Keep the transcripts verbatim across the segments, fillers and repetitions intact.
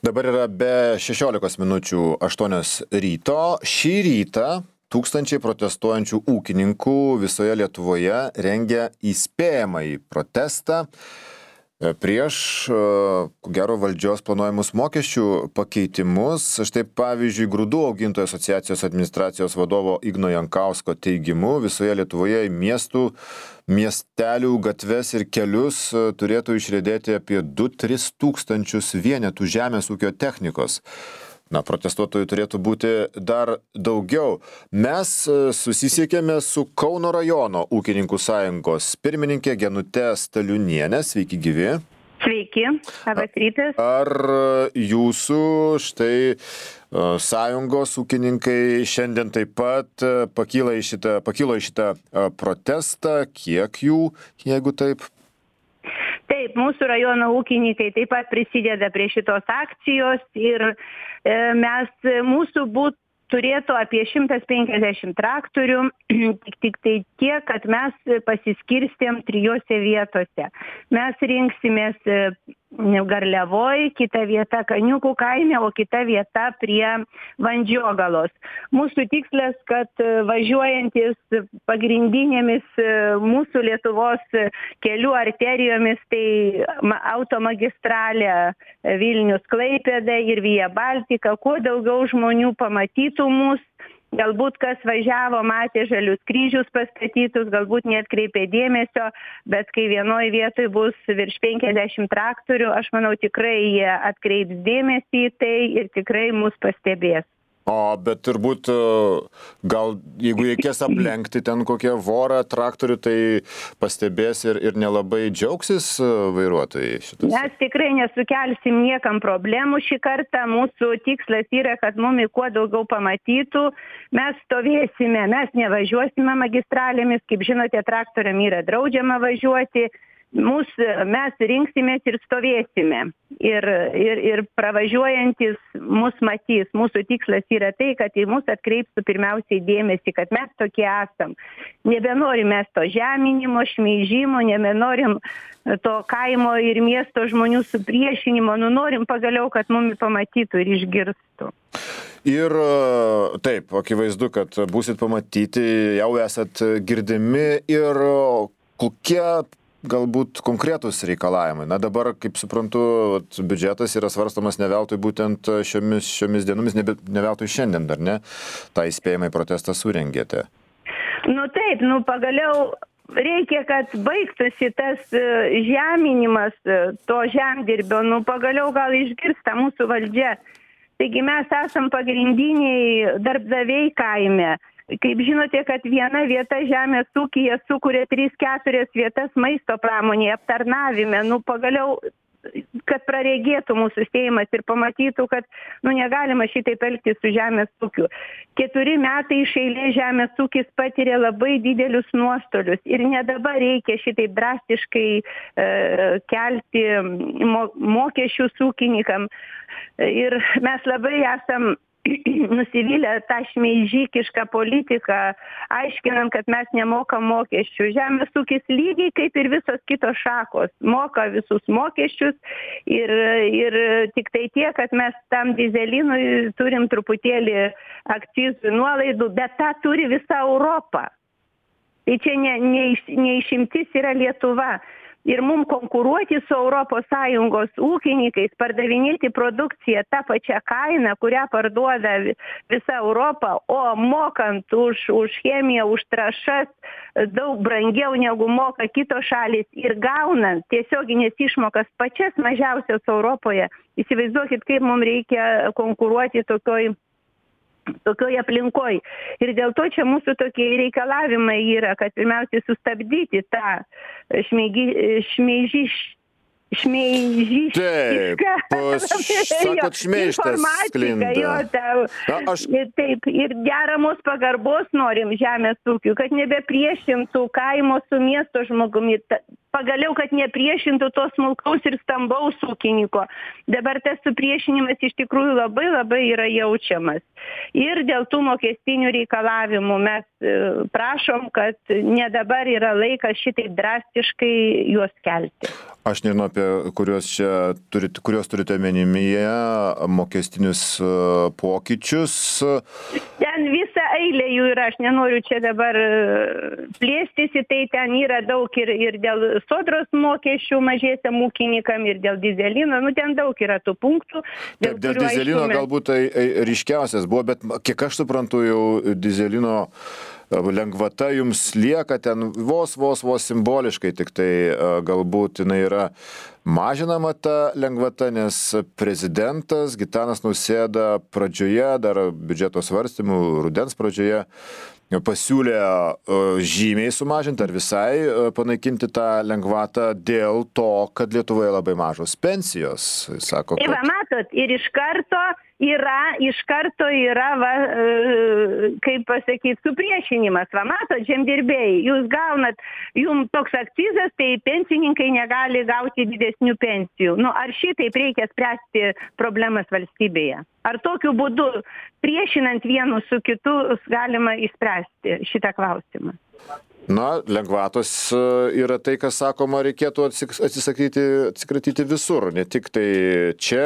Dabar yra be šešiolikos minučių aštuonios ryto. Šį rytą tūkstančiai protestuojančių ūkininkų visoje Lietuvoje rengia įspėjamąjį protestą prieš, ko gero, valdžios planuojamus mokesčių pakeitimus. Štai pavyzdžiui, Grūdų augintojų asociacijos administracijos vadovo Igno Jankausko teigimu, visoje Lietuvoje į miestų, miestelių, gatves ir kelius turėtų išriedėti apie du tris tūkstančius vienetų žemės ūkio technikos. Na, protestuotojų turėtų būti dar daugiau. Mes susisiekėme su Kauno rajono ūkininkų sąjungos pirmininkė Genute Staliunienė. Sveiki gyvi. Sveiki, labas rytas. Ar jūsų štai sąjungos ūkininkai šiandien taip pat pakyla į šitą, pakilo į šitą protestą? Kiek jų, jeigu taip? Taip, mūsų rajono ūkininkai taip pat prisideda prie šitos akcijos ir e, mes, mūsų būt turėtų apie šimtas penkiasdešimt traktorių, tik, tik tai tiek, kad mes pasiskirstėm trijose vietose. Mes rinksimės Garliavoj, kita vieta Kaniukų kaime, o kita vieta prie Vandžiogalos. Mūsų tikslas, kad važiuojantis pagrindinėmis mūsų Lietuvos kelių arterijomis, tai automagistralė Vilnius Klaipėda ir Via Baltica, kuo daugiau žmonių pamatytų mus. Galbūt kas važiavo, matė žalius kryžius pastatytus, galbūt neatkreipė dėmesio, bet kai vienoje vietoje bus virš penkiasdešimt traktorių, aš manau, tikrai jie atkreips dėmesį į tai ir tikrai mus pastebės. O, bet turbūt, gal jeigu reikės aplenkti ten kokią vorą traktorių, tai pastebės ir, ir nelabai džiaugsis vairuotojai šitas? Mes tikrai nesukelsim niekam problemų šį kartą. Mūsų tikslas yra, kad mumi kuo daugiau pamatytų. Mes stovėsime, mes nevažiuosime magistralėmis. Kaip žinote, traktoriam yra draudžiama važiuoti. Mūs, mes rinksimės ir stovėsime. Ir, ir, ir pravažiuojantis mus matys. Mūsų tikslas yra tai, kad į mus atkreiptų pirmiausiai dėmesį, kad mes tokie esam. Nebenorim mes to žeminimo, šmeižimo, nebenorim to kaimo ir miesto žmonių supriešinimo. Nu, norim pagaliau, kad mumi pamatytų ir išgirstų. Ir taip, akivaizdu, kad būsit pamatyti, jau esat girdimi ir kokie galbūt konkretūs reikalavimai. Na dabar, kaip suprantu, biudžetas yra svarstomas ne veltui būtent šiomis, šiomis dienomis, ne, ne veltui šiandien dar, ne? Ta įspėjamai protestą surengėte. Nu taip, nu pagaliau reikia, kad baigtųsi tas žeminimas to žemdirbio, nu pagaliau gal išgirsta mūsų valdžia. Taigi mes esam pagrindiniai darbdaviai kaime. Kaip žinote, kad viena vieta žemės ūkyje sukuria tris keturias vietas maisto pramonėje, aptarnavime. Nu, pagaliau, kad praregėtų mūsų Seimas ir pamatytų, kad nu, negalima šitaip elgtis su žemės ūkiu. Keturi metai iš eilės žemės ūkis patiria labai didelius nuostolius ir ne dabar reikia šitaip drastiškai e, kelti mo, mokesčius ūkininkam. Ir mes labai esam nusivylę tą šmeižikišką politiką, aiškinant, kad mes nemokam mokesčių. Žemės ūkis lygiai kaip ir visos kitos šakos moka visus mokesčius ir, ir tik tai tiek, kad mes tam dyzelinui turim truputėlį akcizų nuolaidų, bet tą turi visa Europa. Tai čia ne, ne, ne išimtis yra Lietuva. Ir mums konkuruoti su Europos Sąjungos ūkininkais, pardavinėti produkciją tą pačią kainą, kurią parduoda visa Europa, o mokant už, už chemiją, už trąšas daug brangiau negu moka kitos šalys ir gaunant tiesioginės išmokas pačias mažiausias Europoje. Įsivaizduokit, kaip mums reikia konkuruoti tokioj tokioje aplinkoje. Ir dėl to čia mūsų tokie reikalavimai yra, kad pirmiausiai sustabdyti tą šmeižiš, šmeižišką sakot, šmeižtas sklinda. Jo, ta, Na, aš... ir, taip, ir deramos pagarbos norim žemės ūkių, kad nebepriešintų kaimo su miesto žmogumi. pagaliau, kad nepriešintų to smulkaus ir stambaus ūkininko. Dabar tas supriešinimas iš tikrųjų labai labai yra jaučiamas. Ir dėl tų mokestinių reikalavimų mes prašom, kad ne dabar yra laikas šitaip drastiškai juos kelti. Aš nežinau, apie kuriuos, čia turit, kuriuos turite menyje mokestinius pokyčius. Ten visa eilė jų yra, aš nenoriu čia dabar plėstis į tai, ten yra daug ir, ir dėl sodros mokesčių mažiesiam ūkininkam, ir dėl dizelino, nu ten daug yra tų punktų. Dėl, Taip, dėl dizelino mes... galbūt tai ryškiausias buvo, bet kiek aš suprantu, jau dizelino lengvata jums lieka ten vos, vos, vos simboliškai, tik tai galbūt jinai yra mažinama ta lengvata, nes prezidentas Gitanas Nausėda pradžioje, dar biudžeto svarstymų, rudens pradžioje, pasiūlė žymiai sumažinti ar visai panaikinti tą lengvatą dėl to, kad Lietuvoje labai mažos pensijos. Sako, kad... Ir va, matot, ir iš karto yra, iš karto yra, va, kaip pasakyti, supriešinimas. Va, matot, žemdirbėjai, jūs gaunat, jums toks akcizas, tai pensininkai negali gauti didesnių pensijų. Nu, ar šitaip reikia spręsti problemas valstybėje? Ar tokiu būdu, priešinant vienus su kitu, galima išspręsti šitą klausimą? Na, lengvatos yra tai, kas sakoma, reikėtų atsisakyti, atsikratyti visur, ne tik tai čia,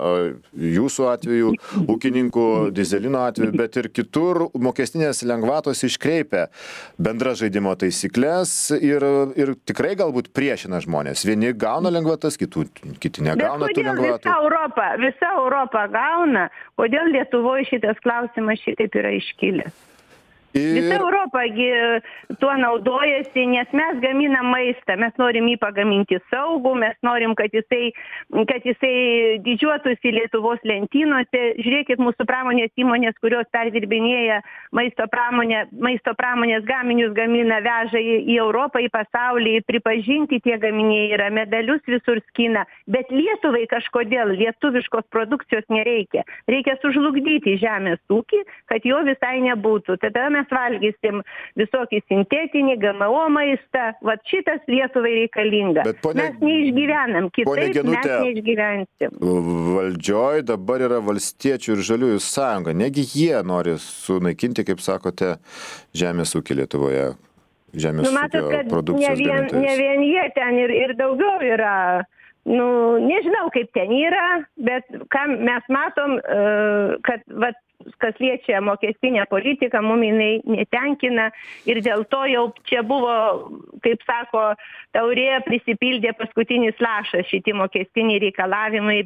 jūsų atveju, ūkininkų, dizelino atveju, bet ir kitur mokestinės lengvatos iškreipia bendras žaidimo taisyklės ir, ir tikrai galbūt priešina žmonės. Vieni gauna lengvatas, kitų, kiti negauna tų lengvatų. Visa Europa, visa Europa gauna, kodėl Lietuvoje šitas klausimas šitaip yra iškilęs? Ir... Visa Europagi tuo naudojasi, nes mes gaminam maistą, mes norim jį pagaminti saugų, mes norim, kad jisai, kad jisai didžiuotųsi Lietuvos lentynose. Žiūrėkit, mūsų pramonės įmonės, kurios perdirbinėja maisto, pramonė, maisto pramonės gaminius, gamina, veža į, į Europą, į pasaulį, pripažinti tie gaminiai yra, medalius visur skina, bet Lietuvai kažkodėl lietuviškos produkcijos nereikia. Reikia sužlugdyti žemės ūkį, kad jo visai nebūtų. Tada mes valgysim visokį sintetinį, G M O maistą. Vat šitas Lietuvai reikalinga. Pone, mes neišgyvenam, kitaip Genutė, mes neišgyvensim. Valdžioj dabar yra Valstiečių ir Žaliųjų sąjunga. Negi jie nori sunaikinti, kaip sakote, žemės ūkį Lietuvoje. Žemės nu, matot, ūkio produkcijos gamintojus. Ne vien jie ten ir, ir daugiau yra. Nu, nežinau, kaip ten yra, bet ką mes matom, kad vat, kas liečia mokestinę politiką, mum jinai netenkina ir dėl to jau čia buvo, kaip sako, taurė prisipildė paskutinis lašas šitie mokestiniai reikalavimai.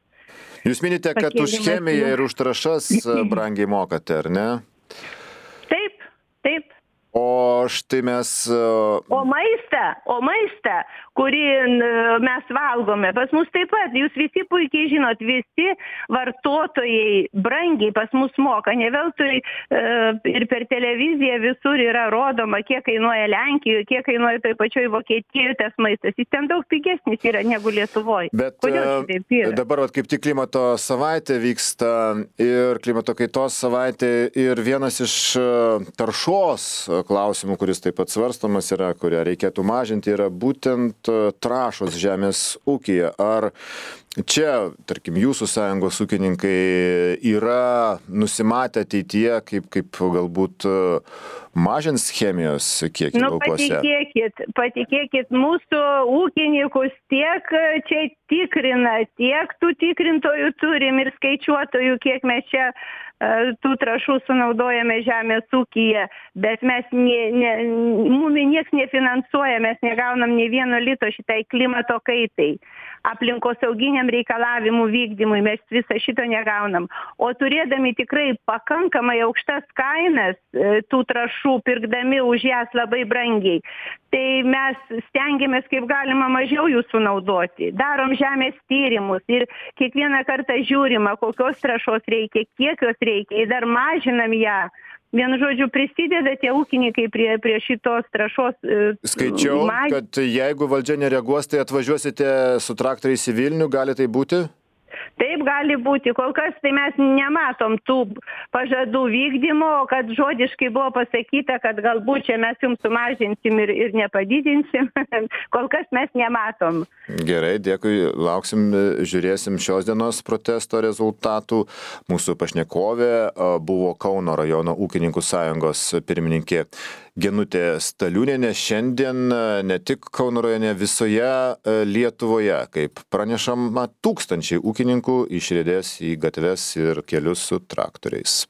Jūs minite, kad už chemiją ir už trąšas brangiai mokate, ar ne? Taip, taip. O štai mes... O maistą, o maistą, kurį mes valgome, pas mus taip pat, jūs visi puikiai žinot, visi vartotojai brangiai pas mus moka, ne veltui ir per televiziją visur yra rodoma, kiek kainuoja Lenkijoje, kiek kainuoja toj pačioj Vokietijoje tas maistas, jis ten daug pigesnis yra negu Lietuvoje. Bet dabar vat, kaip tik klimato savaitė vyksta ir klimato kaitos savaitė ir vienas iš taršos klausimų, kuris taip pat svarstomas yra, kurią reikėtų mažinti, yra būtent trąšos žemės ūkyje. Ar čia, tarkim, jūsų sąjungos ūkininkai yra nusimatę ateityje, kaip, kaip galbūt mažins chemijos kiekį nu, laukuose? Patikėkit, patikėkit, mūsų ūkininkus tiek čia tikrina, tiek tų tikrintojų turim ir skaičiuotojų, kiek mes čia tų trąšų sunaudojame žemės ūkyje, bet mes ne, ne, mumi nieks nefinansuoja, mes negaunam nei vieno lito šitai klimato kaitai, aplinkosauginiam reikalavimų vykdymui, mes viso šito negaunam. O turėdami tikrai pakankamai aukštas kainas tų trąšų, pirkdami už jas labai brangiai, tai mes stengiamės kaip galima mažiau jų sunaudoti. Darom žemės tyrimus ir kiekvieną kartą žiūrima, kokios trąšos reikia, kiek jos reikia, ir dar mažinam ją. Vienu žodžiu, prisideda tie ūkininkai prie, prie šitos trąšos. Skaičiau, maž... kad jeigu valdžia nereaguos, tai atvažiuosite su traktoriais į Vilnių, gali tai būti? Taip gali būti. Kol kas tai mes nematom tų pažadų vykdymo, kad žodiškai buvo pasakyta, kad galbūt čia mes jums sumažinsim ir, ir nepadidinsim. Kol kas mes nematom. Gerai, dėkui. Lauksim, žiūrėsim šios dienos protesto rezultatų. Mūsų pašnekovė buvo Kauno rajono ūkininkų sąjungos pirmininkė Genutė Staliūnienė. Šiandien ne tik Kauno rajone, visoje Lietuvoje, kaip pranešama, tūkstančiai ūkininkų išriedės į gatves ir kelius su traktoriais.